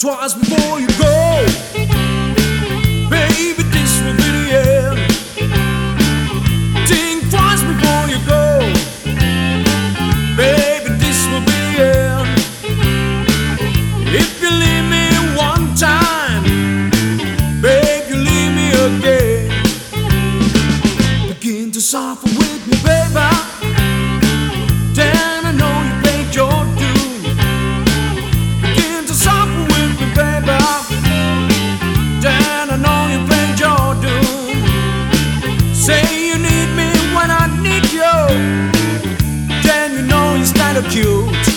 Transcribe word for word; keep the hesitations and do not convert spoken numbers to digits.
twice before you go. Baby, this will be the end. Think twice before you go. Baby, this will be the end. If you leave me one time, babe, you leave me again. Begin to suffer with me, baby. Then I know you paid your due. Begin to suffer with me, baby. Then I know you paid your due. Say you need me when I need you. Then you know you stand a cute.